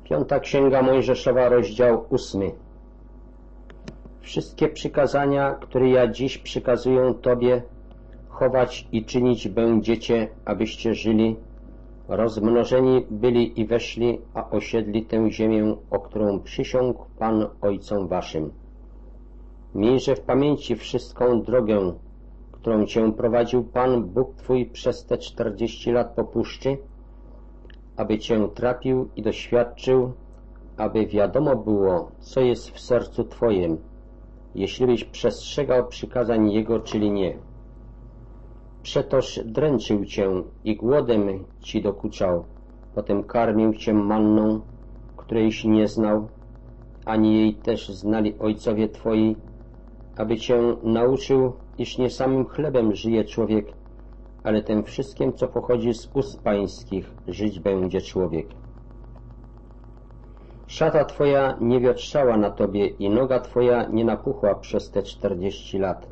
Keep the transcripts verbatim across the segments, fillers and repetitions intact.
Piąta Księga Mojżeszowa, rozdział ósmy. Wszystkie przykazania, które ja dziś przykazuję Tobie, chować i czynić będziecie, abyście żyli, rozmnożeni byli i weszli, a osiedli tę ziemię, o którą przysiągł Pan ojcom waszym. Miejże w pamięci wszystką drogę, którą Cię prowadził Pan Bóg Twój przez te czterdzieści lat po puszczy, aby Cię trapił i doświadczył, aby wiadomo było, co jest w sercu Twoim, jeśli byś przestrzegał przykazań Jego, czyli nie. Przetoż dręczył Cię i głodem Ci dokuczał, potem karmił Cię manną, którejś nie znał, ani jej też znali ojcowie Twoi, aby Cię nauczył, iż nie samym chlebem żyje człowiek, ale tym wszystkim, co pochodzi z ust pańskich, żyć będzie człowiek. Szata Twoja nie wiotrzała na Tobie i noga Twoja nie napuchła przez te czterdzieści lat.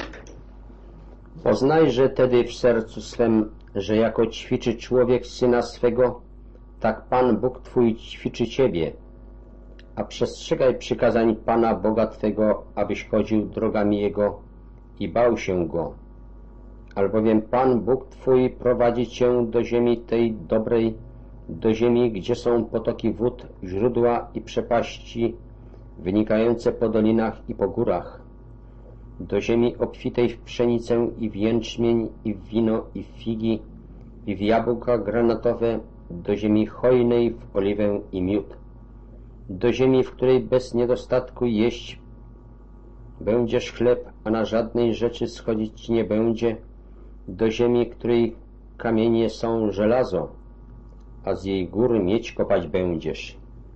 Poznajże tedy w sercu swem, że jako ćwiczy człowiek syna swego, tak Pan Bóg Twój ćwiczy Ciebie, a przestrzegaj przykazań Pana Boga Twego, abyś chodził drogami Jego i bał się Go. Albowiem Pan Bóg Twój prowadzi Cię do ziemi tej dobrej, do ziemi, gdzie są potoki wód, źródła i przepaści wynikające po dolinach i po górach, do ziemi obfitej w pszenicę i w jęczmień, i w wino, i w figi, i w jabłka granatowe, do ziemi hojnej w oliwę i miód, do ziemi, w której bez niedostatku jeść będziesz chleb, a na żadnej rzeczy schodzić ci nie będzie, do ziemi, której kamienie są żelazo, a z jej gór miedź kopać będziesz.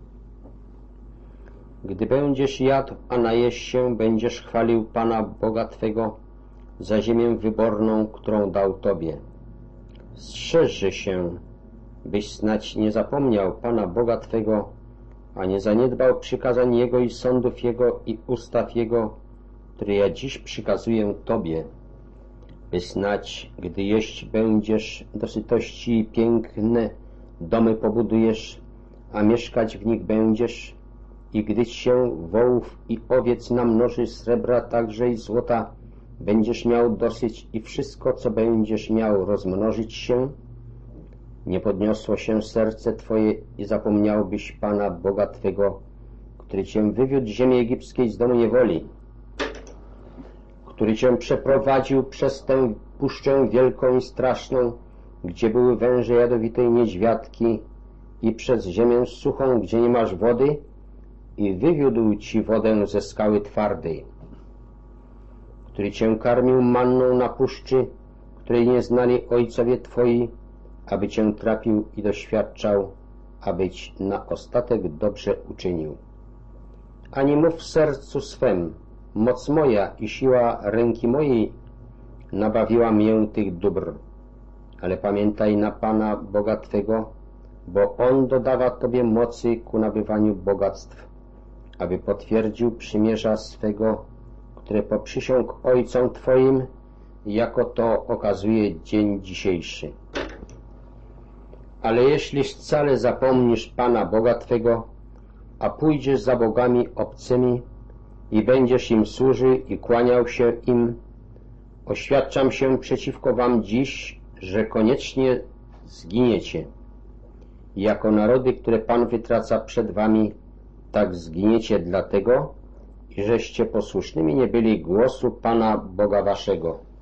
Gdy będziesz jadł, a najesz się, będziesz chwalił Pana Boga Twego za ziemię wyborną, którą dał Tobie. Strzeżże się, byś snać nie zapomniał Pana Boga Twego, a nie zaniedbał przykazań Jego i sądów Jego i ustaw Jego, które ja dziś przykazuję Tobie, by snać, gdy jeść będziesz do sytości piękne domy pobudujesz, a mieszkać w nich będziesz, i gdy się wołów i owiec namnoży, srebra także i złota będziesz miał dosyć i wszystko, co będziesz miał, rozmnożyć się, nie podniosło się serce Twoje i zapomniałbyś Pana Boga Twego, który Cię wywiódł z ziemi egipskiej z domu niewoli, który Cię przeprowadził przez tę puszczę wielką i straszną, gdzie były węże jadowite i niedźwiadki, i przez ziemię suchą, gdzie nie masz wody, i wywiódł Ci wodę ze skały twardej, który Cię karmił manną na puszczy, której nie znali ojcowie Twoi, aby Cię trapił i doświadczał, abyś na ostatek dobrze uczynił. Ani mów w sercu swem, moc moja i siła ręki mojej nabawiła mię tych dóbr, ale pamiętaj na Pana Boga Twego, bo On dodawa Tobie mocy ku nabywaniu bogactw, aby potwierdził przymierza swego, które poprzysiągł ojcom Twoim, jako to okazuje dzień dzisiejszy. Ale jeśli wcale zapomnisz Pana Boga Twego, a pójdziesz za bogami obcymi i będziesz im służył i kłaniał się im, oświadczam się przeciwko wam dziś, że koniecznie zginiecie. Jako narody, które Pan wytraca przed wami, tak zginiecie dlatego, iżeście posłusznymi nie byli głosu Pana Boga waszego.